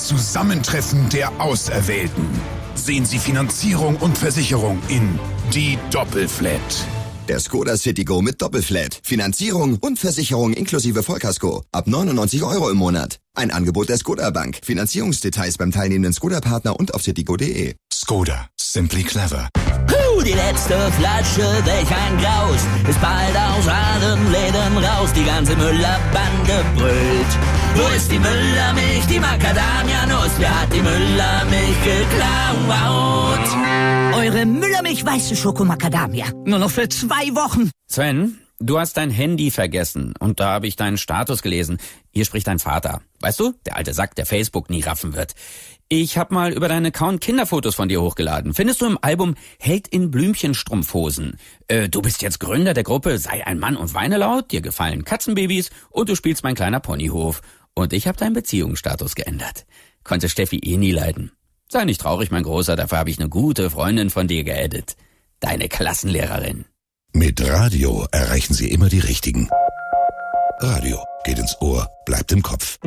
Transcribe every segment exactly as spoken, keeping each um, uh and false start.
Das Zusammentreffen der Auserwählten. Sehen Sie Finanzierung und Versicherung in die Doppelflat. Der Skoda Citigo mit Doppelflat. Finanzierung und Versicherung inklusive Vollkasko. Ab neunundneunzig Euro im Monat. Ein Angebot der Skoda Bank. Finanzierungsdetails beim teilnehmenden Skoda-Partner und auf citigo punkt de. Skoda. Simply clever. Puh, die letzte Flasche, welch ein Graus. Ist bald aus allen Läden raus. Die ganze Müller-Bande brüllt. Wo ist die Müllermilch, die Macadamia-Nuss? Wer hat die Müllermilch geklaut? Eure Müllermilch weiße Schoko-Macadamia. Nur noch für zwei Wochen. Sven, du hast dein Handy vergessen. Und da habe ich deinen Status gelesen. Hier spricht dein Vater. Weißt du, der alte Sack, der Facebook nie raffen wird. Ich hab mal über deinen Account Kinderfotos von dir hochgeladen. Findest du im Album Held in Blümchenstrumpfhosen. Äh, du bist jetzt Gründer der Gruppe Sei ein Mann und weine laut. Dir gefallen Katzenbabys und du spielst Mein kleiner Ponyhof. Und ich hab deinen Beziehungsstatus geändert. Konnte Steffi eh nie leiden. Sei nicht traurig, mein Großer, dafür habe ich eine gute Freundin von dir geaddet. Deine Klassenlehrerin. Mit Radio erreichen Sie immer die Richtigen. Radio geht ins Ohr, bleibt im Kopf.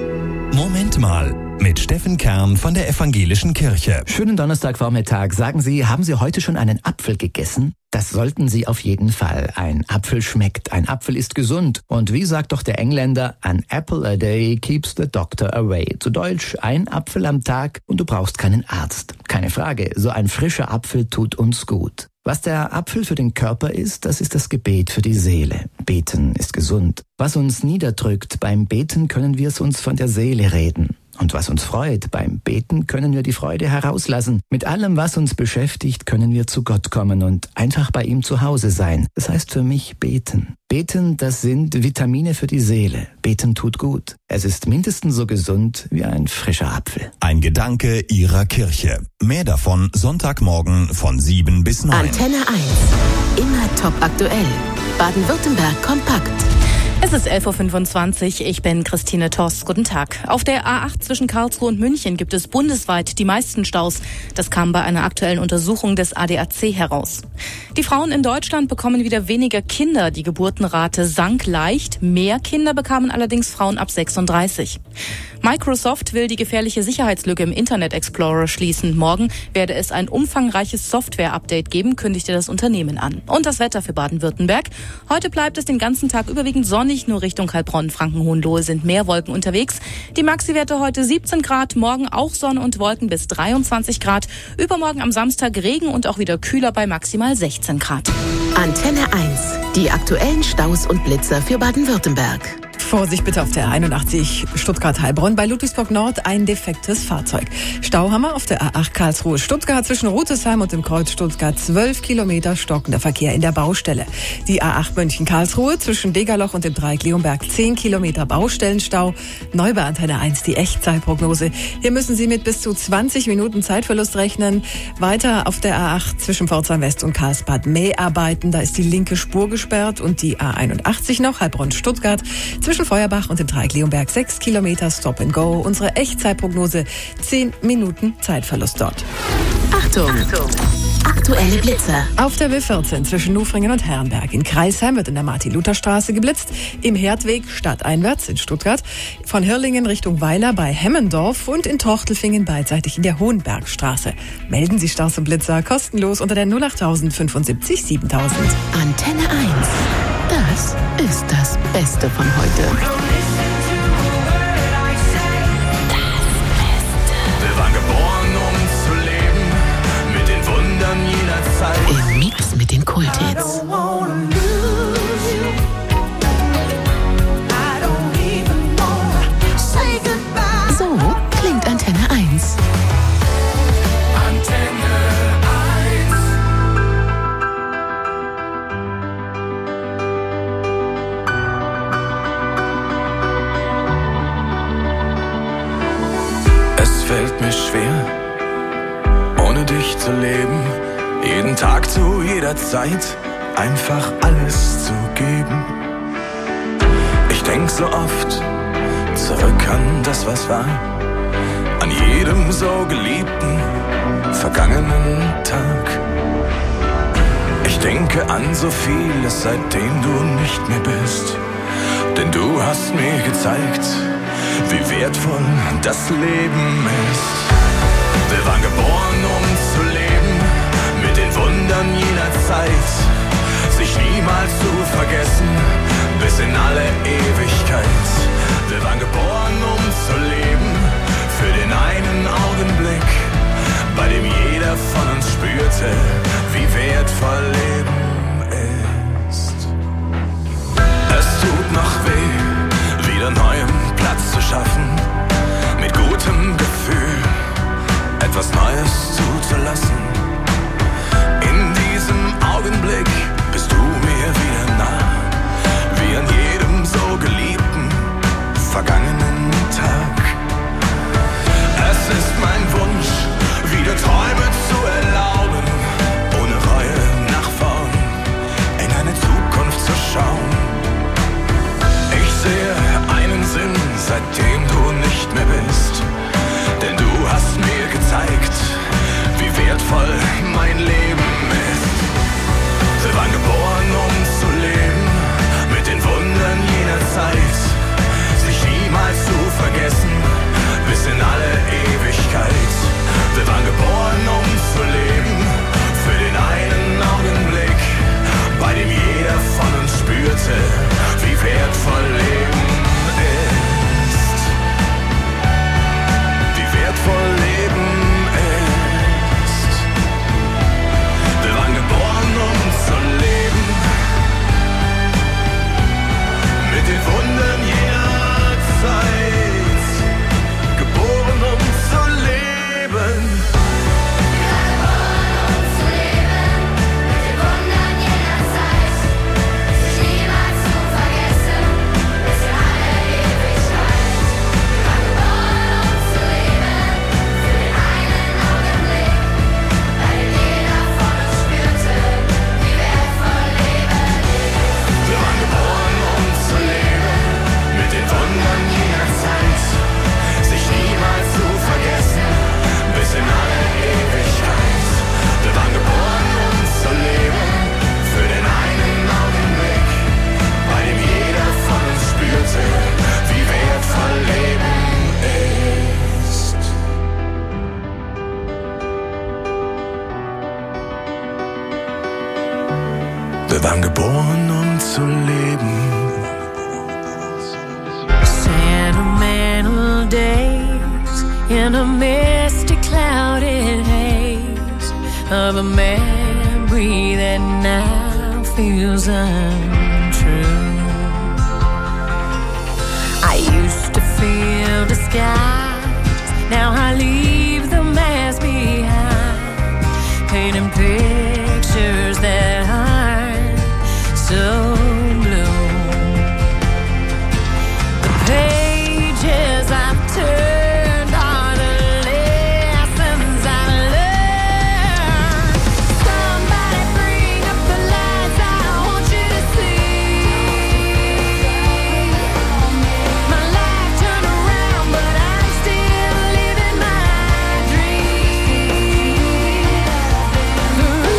Moment mal, mit Steffen Kern von der Evangelischen Kirche. Schönen Donnerstagvormittag. Sagen Sie, haben Sie heute schon einen Apfel gegessen? Das sollten Sie auf jeden Fall. Ein Apfel schmeckt, ein Apfel ist gesund. Und wie sagt doch der Engländer, an apple a day keeps the doctor away. Zu Deutsch, ein Apfel am Tag und du brauchst keinen Arzt. Keine Frage, so ein frischer Apfel tut uns gut. Was der Apfel für den Körper ist, das ist das Gebet für die Seele. Beten ist gesund. Was uns niederdrückt, beim Beten können wir es uns von der Seele reden. Und was uns freut, beim Beten können wir die Freude herauslassen. Mit allem, was uns beschäftigt, können wir zu Gott kommen und einfach bei ihm zu Hause sein. Das heißt für mich beten. Beten, das sind Vitamine für die Seele. Beten tut gut. Es ist mindestens so gesund wie ein frischer Apfel. Ein Gedanke Ihrer Kirche. Mehr davon Sonntagmorgen von sieben bis neun. Antenne eins. Immer top aktuell. Baden-Württemberg kompakt. Es ist elf Uhr fünfundzwanzig, ich bin Christine Toss. Guten Tag. Auf der A acht zwischen Karlsruhe und München gibt es bundesweit die meisten Staus. Das kam bei einer aktuellen Untersuchung des A D A C heraus. Die Frauen in Deutschland bekommen wieder weniger Kinder. Die Geburtenrate sank leicht. Mehr Kinder bekamen allerdings Frauen ab sechsunddreißig. Microsoft will die gefährliche Sicherheitslücke im Internet Explorer schließen. Morgen werde es ein umfangreiches Software-Update geben, kündigte das Unternehmen an. Und das Wetter für Baden-Württemberg. Heute bleibt es den ganzen Tag überwiegend sonnig, nur Richtung Heilbronn, Franken, Hohenlohe sind mehr Wolken unterwegs. Die Maxi-Werte heute siebzehn Grad, morgen auch Sonne und Wolken bis dreiundzwanzig Grad. Übermorgen am Samstag Regen und auch wieder kühler bei maximal sechzehn Grad. Antenne eins. Die aktuellen Staus und Blitzer für Baden-Württemberg. Vorsicht bitte auf der einundachtzig Stuttgart-Heilbronn. Bei Ludwigsburg Nord ein defektes Fahrzeug. Stauhammer auf der A acht Karlsruhe-Stuttgart zwischen Rutesheim und dem Kreuz Stuttgart. zwölf Kilometer stockender Verkehr in der Baustelle. Die A acht München-Karlsruhe zwischen Degerloch und dem Dreieck Leonberg. zehn Kilometer Baustellenstau. Neu bei Antenne eins die Echtzeitprognose. Hier müssen Sie mit bis zu zwanzig Minuten Zeitverlust rechnen. Weiter auf der A acht zwischen Pforzheim West und Karlsbad Mäharbeiten. Da ist die linke Spur gesperrt und die A einundachtzig noch, Heilbronn-Stuttgart. Zwischen Feuerbach und dem Dreieck Leonberg sechs Kilometer Stop and Go. Unsere Echtzeitprognose zehn Minuten Zeitverlust dort. Achtung! Achtung. Aktuelle Blitzer. Auf der B vierzehn zwischen Nufringen und Herrenberg. In Kreisheim wird in der Martin-Luther-Straße geblitzt. Im Herdweg stadteinwärts in Stuttgart. Von Hirlingen Richtung Weiler bei Hemmendorf und in Torchtelfingen beidseitig in der Hohenbergstraße. Melden Sie Staus und Blitzer kostenlos unter der null acht fünfundsiebzig siebentausend. Antenne eins. Das ist das Beste von heute. Wir waren geboren, um zu leben, mit den Wundern jener Zeit. Im Mix mit den Kulthits. So klingt Antenne eins. Antenne eins. Es fällt mir schwer, ohne dich zu leben, jeden Tag zu jeder Zeit einfach alles zu geben. Ich denk so oft zurück an das, was war, an jedem so geliebten vergangenen Tag. Ich denke an so vieles, seitdem du nicht mehr bist, denn du hast mir gezeigt, wie wertvoll das Leben ist. Wir waren geboren, um zu leben, mit den Wundern jener Zeit, sich niemals zu vergessen, bis in alle Ewigkeit. Wir waren geboren, um zu leben, für den einen Augenblick, bei dem jeder von uns spürte, wie wertvoll Leben ist. Es tut noch weh, wieder neuem Platz zu schaffen, mit gutem Gefühl etwas Neues zuzulassen. In diesem Augenblick bist du mir wieder nah, wie an jedem so geliebten, vergangenen Tag. Es ist mein Wunsch, wieder Träume zu erlauben, ohne Reue nach vorn, in eine Zukunft zu schauen. Ich sehe einen Sinn, seitdem du nicht mehr bist, denn du hast mir gezeigt, wie wertvoll mein Leben ist. Wir waren geboren, um zu leben, mit den Wundern jener Zeit, sich niemals zu vergessen, bis in alle Ewigkeit. Wir waren geboren, um zu leben, für den einen Augenblick, bei dem jeder von uns spürte, wie wertvoll Leben ist. Wie wertvoll Leben ist. Wir waren geboren, um zu leben, mit den Wundern jener Zeit, geboren, um zu leben. Wir waren geboren, um zu leben. Sentimental days in a misty clouded haze of a memory that now feels untrue. I used to feel the skies, now I leave them as behind, painting pictures that aren't so blue. The pages I've turned are the lessons I learned. Somebody bring up the lights, I want you to see. My life turned around, but I'm still living my dream. The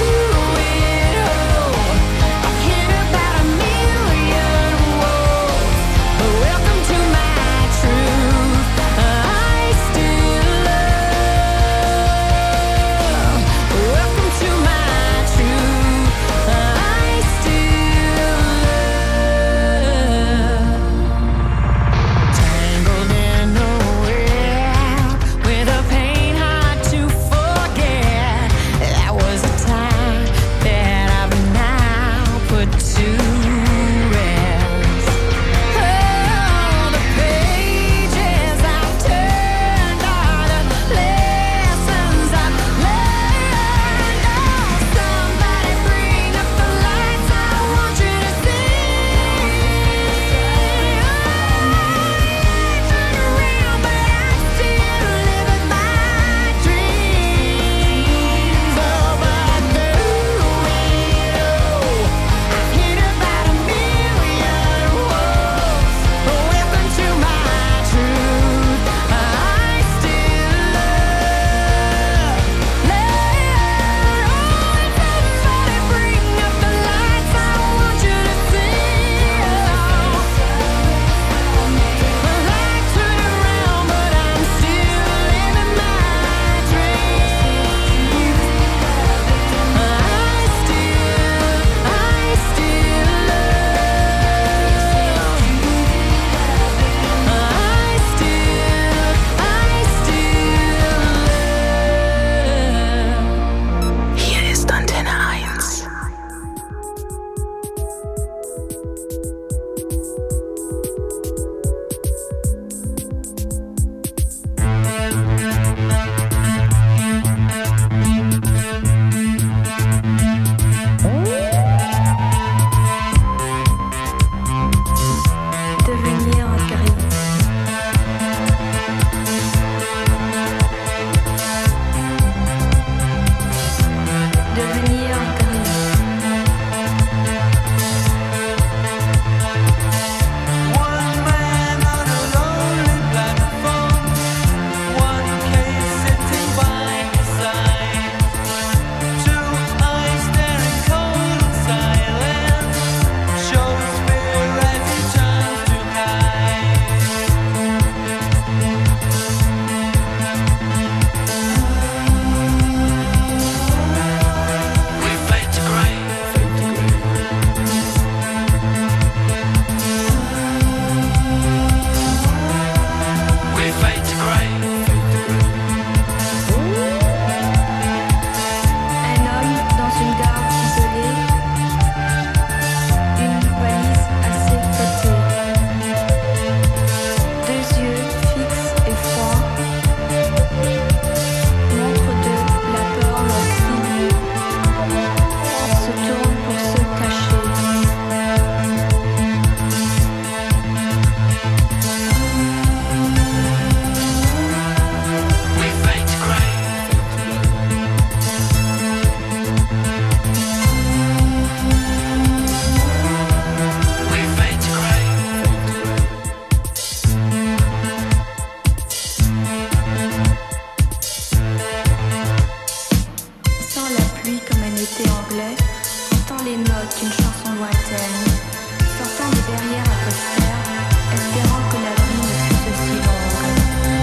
des notes d'une chanson lointaine, sortant de derrière un poster, espérant que la vie ne fût aussi longue.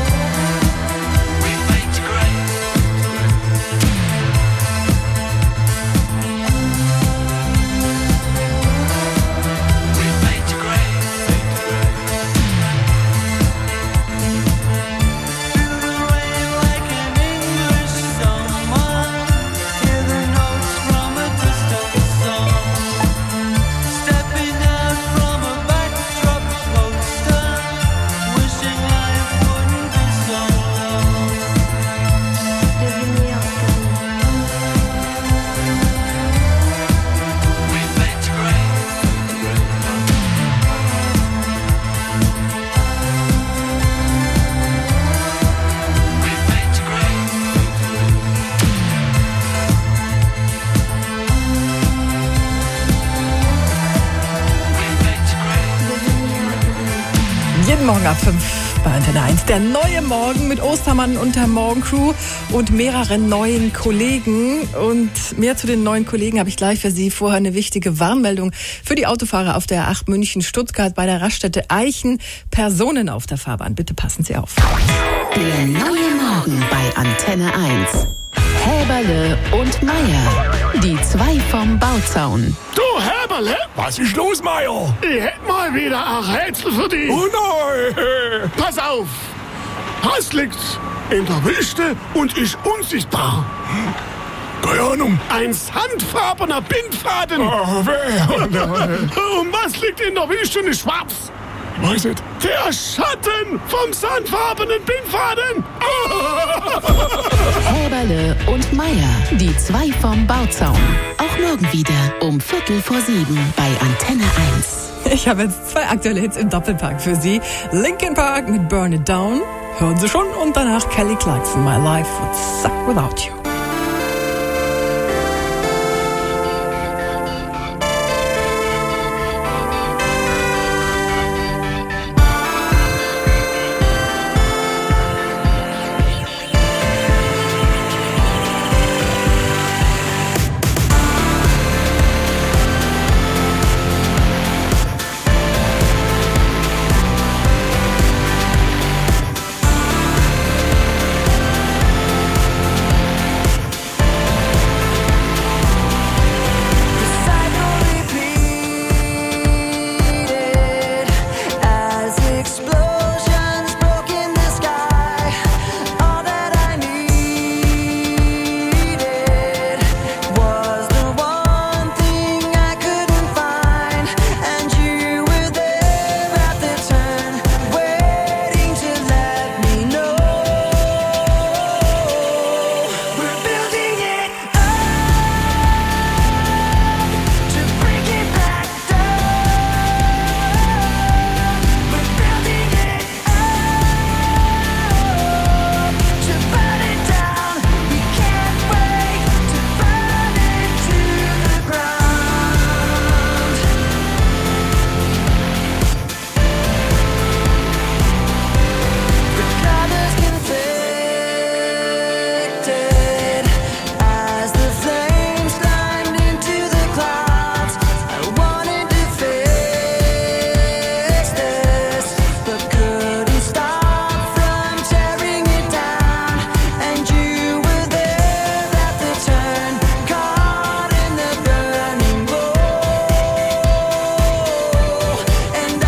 We fade to grey. We fade to grey. Jeden Morgen ab fünf bei Antenne eins. Der neue Morgen mit Ostermann und der Morgencrew und mehreren neuen Kollegen. Und mehr zu den neuen Kollegen habe ich gleich für Sie. Vorher eine wichtige Warnmeldung für die Autofahrer auf der A acht München-Stuttgart bei der Raststätte Eichen. Personen auf der Fahrbahn. Bitte passen Sie auf. Der neue Morgen bei Antenne eins. Häberle und Meier. Die zwei vom Bauzaun. Du Häberle, was ist los, Meier? Ich hätt mal wieder ein Rätsel für dich. Oh nein! Pass auf! Hass liegt in der Wüste und ist unsichtbar. Keine Ahnung. Ein sandfarbener Bindfaden. Oh, wer? Und was liegt in der Wüste und ist schwarz? Ich weiß nicht. Der Schatten vom sandfarbenen Bindfaden. Häberle und Meier. Die zwei vom Bauzaun. Auch morgen wieder um Viertel vor sieben bei Antenne eins. Ich habe jetzt zwei aktuelle Hits im Doppelpack für Sie. Linkin Park mit Burn It Down. Hören Sie schon. Und danach Kelly Clarkson, My Life Would Suck Without You.